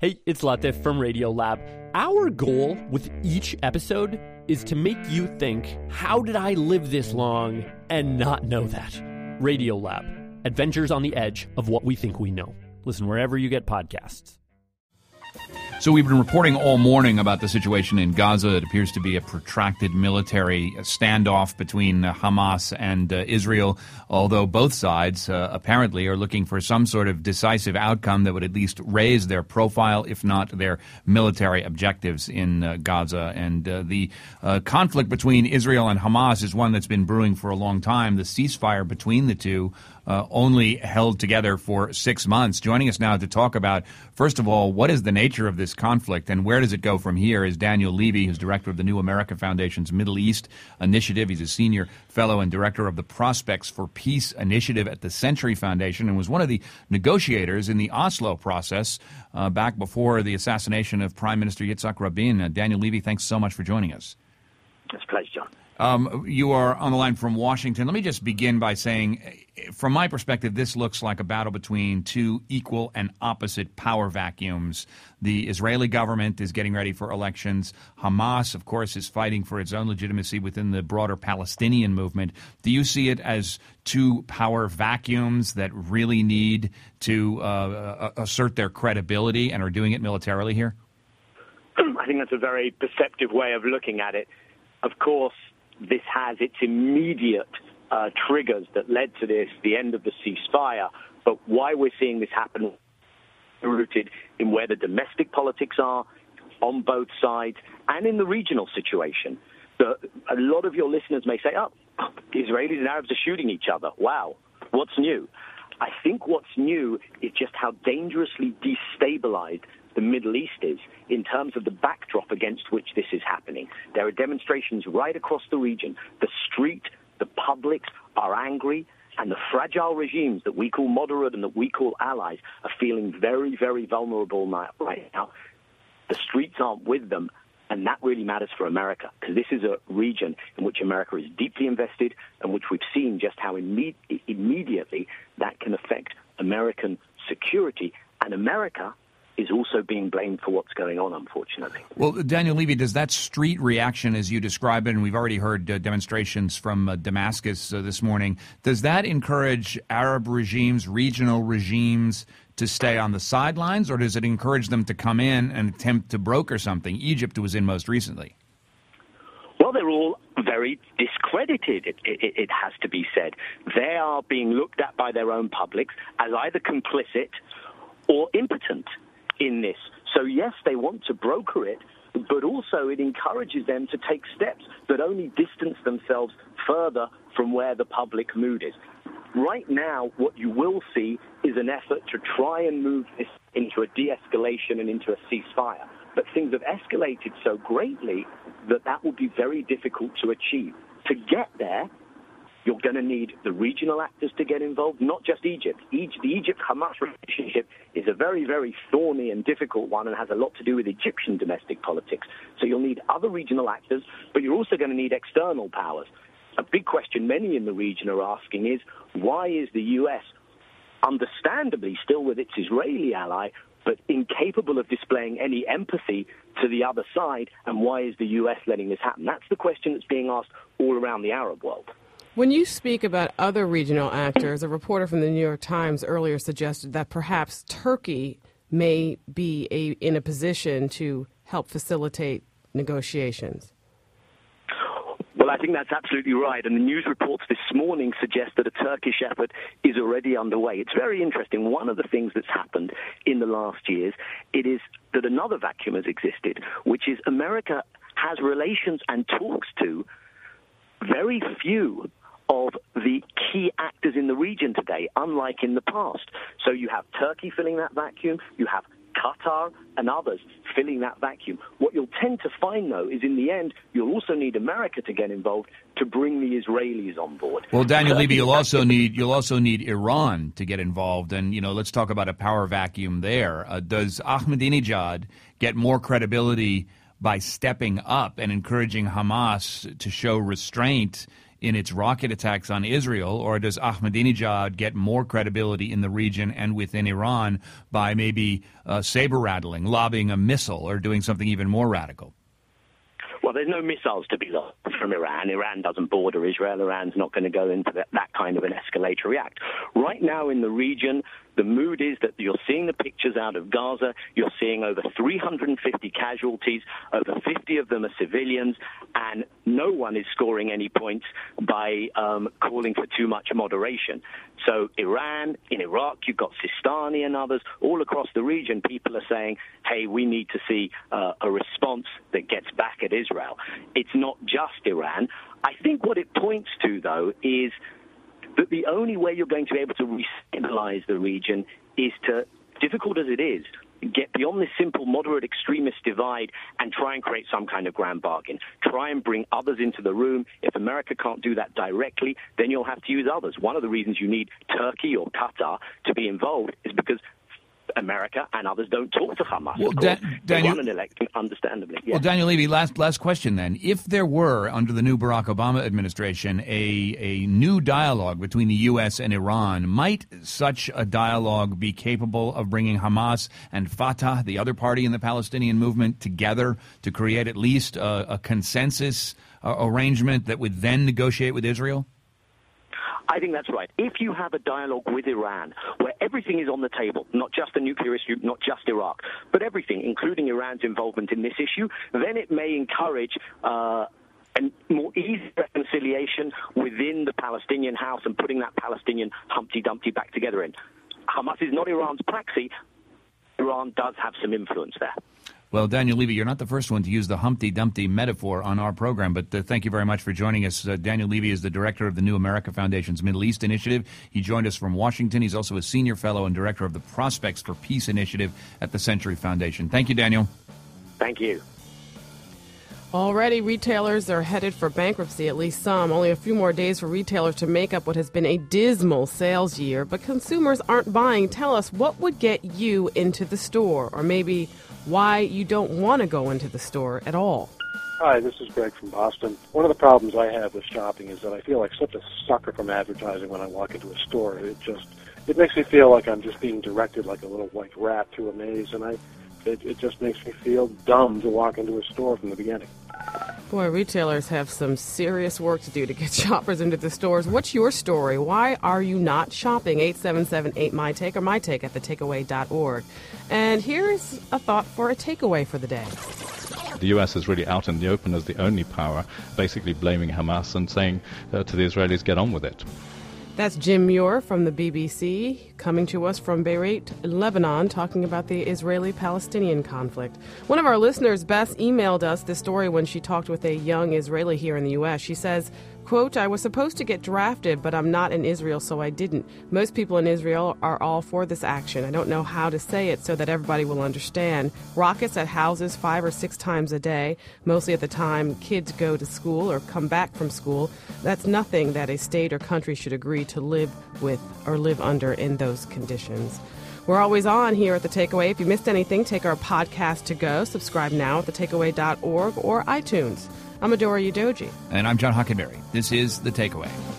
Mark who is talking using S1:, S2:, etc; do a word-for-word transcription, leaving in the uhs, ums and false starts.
S1: Hey, it's Latif from Radiolab. Our goal with each episode is to make you think, how did I live this long and not know that? Radiolab, adventures on the edge of what we think we know. Listen wherever you get podcasts.
S2: So we've been reporting all morning about the situation in Gaza. It appears to be a protracted military standoff between uh, Hamas and uh, Israel, although both sides uh, apparently are looking for some sort of decisive outcome that would at least raise their profile, if not their military objectives in uh, Gaza. And uh, the uh, conflict between Israel and Hamas is one that's been brewing for a long time. The ceasefire between the two Uh, only held together for six months. Joining us now to talk about, first of all, what is the nature of this conflict and where does it go from here is Daniel Levy, who's director of the New America Foundation's Middle East Initiative. He's a senior fellow and director of the Prospects for Peace Initiative at the Century Foundation and was one of the negotiators in the Oslo process uh, back before the assassination of Prime Minister Yitzhak Rabin. Uh, Daniel Levy, thanks so much for joining us.
S3: It's a pleasure, John.
S2: Um, you are on the line from Washington. Let me just begin by saying, from my perspective, this looks like a battle between two equal and opposite power vacuums. The Israeli government is getting ready for elections. Hamas, of course, is fighting for its own legitimacy within the broader Palestinian movement. Do you see it as two power vacuums that really need to uh, assert their credibility and are doing it militarily here?
S3: I think that's a very perceptive way of looking at it. Of course, this has its immediate uh, triggers that led to this, the end of the ceasefire. But why we're seeing this happen rooted in where the domestic politics are on both sides and in the regional situation. The, a lot of your listeners may say, oh, Israelis and Arabs are shooting each other. Wow, what's new? I think what's new is just how dangerously destabilized the Middle East is in terms of the backdrop against which this is happening. There are demonstrations right across the region. The street, the public are angry, and the fragile regimes that we call moderate and that we call allies are feeling very, very vulnerable right now. The streets aren't with them, and that really matters for America, because this is a region in which America is deeply invested and which we've seen just how imme- immediately that can affect American security. And America is also being blamed for what's going on, unfortunately.
S2: Well, Daniel Levy, does that street reaction, as you describe it, and we've already heard uh, demonstrations from uh, Damascus uh, this morning, does that encourage Arab regimes, regional regimes, to stay on the sidelines, or does it encourage them to come in and attempt to broker something? Egypt was in most recently.
S3: Well, they're all very discredited, it, it, it has to be said. They are being looked at by their own publics as either complicit or impotent in this. So, yes, they want to broker it, but also it encourages them to take steps that only distance themselves further from where the public mood is. Right now, what you will see is an effort to try and move this into a de-escalation and into a ceasefire. But things have escalated so greatly that that will be very difficult to achieve. To get there, you're going to need the regional actors to get involved, not just Egypt. Egypt the Egypt-Hamas relationship is a very, very thorny and difficult one and has a lot to do with Egyptian domestic politics. So you'll need other regional actors, but you're also going to need external powers. A big question many in the region are asking is, why is the U S, understandably still with its Israeli ally, but incapable of displaying any empathy to the other side, and why is the U S letting this happen? That's the question that's being asked all around the Arab world.
S4: When you speak about other regional actors, a reporter from the New York Times earlier suggested that perhaps Turkey may be a, in a position to help facilitate negotiations.
S3: Well, I think that's absolutely right. And the news reports this morning suggest that a Turkish effort is already underway. It's very interesting. One of the things that's happened in the last years, it is that another vacuum has existed, which is America has relations and talks to very few of the key actors in the region today, unlike in the past. So you have Turkey filling that vacuum, you have Qatar and others filling that vacuum. What you'll tend to find, though, is in the end, you'll also need America to get involved to bring the Israelis on board.
S2: Well, Daniel Levy, you'll also need you'll also need Iran to get involved, and you know, let's talk about a power vacuum there. Uh, does Ahmadinejad get more credibility by stepping up and encouraging Hamas to show restraint in its rocket attacks on Israel, or does Ahmadinejad get more credibility in the region and within Iran by maybe uh, saber-rattling, lobbing a missile, or doing something even more radical?
S3: Well, there's no missiles to be lost from Iran. Iran doesn't border Israel. Iran's not going to go into that, that kind of an escalatory act. Right now in the region, the mood is that you're seeing the pictures out of Gaza. You're seeing over three hundred fifty casualties. Over fifty of them are civilians. And no one is scoring any points by um, calling for too much moderation. So Iran, in Iraq, you've got Sistani and others. All across the region, people are saying, hey, we need to see uh, a response that gets back at Israel. It's not just Iran. I think what it points to, though, is that the only way you're going to be able to re-stabilize the region is to, difficult as it is, get beyond this simple moderate extremist divide and try and create some kind of grand bargain. Try and bring others into the room. If America can't do that directly, then you'll have to use others. One of the reasons you need Turkey or Qatar to be involved is because America and others don't talk to Hamas.
S2: Well,
S3: of course,
S2: Da-
S3: they
S2: Daniel,
S3: won an election, understandably. Yeah.
S2: Well, Daniel Levy, last last question then. If there were, under the new Barack Obama administration, a, a new dialogue between the U S and Iran, might such a dialogue be capable of bringing Hamas and Fatah, the other party in the Palestinian movement, together to create at least a, a consensus uh, arrangement that would then negotiate with Israel?
S3: I think that's right. If you have a dialogue with Iran where everything is on the table, not just the nuclear issue, not just Iraq, but everything, including Iran's involvement in this issue, then it may encourage uh, a more easy reconciliation within the Palestinian house and putting that Palestinian Humpty Dumpty back together in. Hamas is not Iran's proxy. Iran does have some influence there.
S2: Well, Daniel Levy, you're not the first one to use the Humpty Dumpty metaphor on our program, but uh, thank you very much for joining us. Uh, Daniel Levy is the director of the New America Foundation's Middle East Initiative. He joined us from Washington. He's also a senior fellow and director of the Prospects for Peace Initiative at the Century Foundation. Thank you, Daniel.
S3: Thank you.
S4: Already, retailers are headed for bankruptcy, at least some. Only a few more days for retailers to make up what has been a dismal sales year, but consumers aren't buying. Tell us, what would get you into the store, or maybe why you don't want to go into the store at all?
S5: Hi, this is Greg from Boston. One of the problems I have with shopping is that I feel like such a sucker from advertising when I walk into a store. It just, it makes me feel like I'm just being directed like a little white rat through a maze, and I, it, it just makes me feel dumb to walk into a store from the beginning.
S4: Boy, retailers have some serious work to do to get shoppers into the stores. What's your story? Why are you not shopping? eight seven seven eight, my take or my take at the takeaway dot org. And here's a thought for a takeaway for the day.
S6: The U S is really out in the open as the only power, basically blaming Hamas and saying uh, to the Israelis, get on with it.
S4: That's Jim Muir from the B B C, coming to us from Beirut, Lebanon, talking about the Israeli-Palestinian conflict. One of our listeners, Bess, emailed us this story when she talked with a young Israeli here in the U S. She says, quote, I was supposed to get drafted, but I'm not in Israel, so I didn't. Most people in Israel are all for this action. I don't know how to say it so that everybody will understand. Rockets at houses five or six times a day, mostly at the time kids go to school or come back from school. That's nothing that a state or country should agree to live with or live under in those conditions. We're always on here at The Takeaway. If you missed anything, take our podcast to go. Subscribe now at the takeaway dot org or iTunes. I'm Adora Udoji.
S2: And I'm John Hockenberry. This is The Takeaway.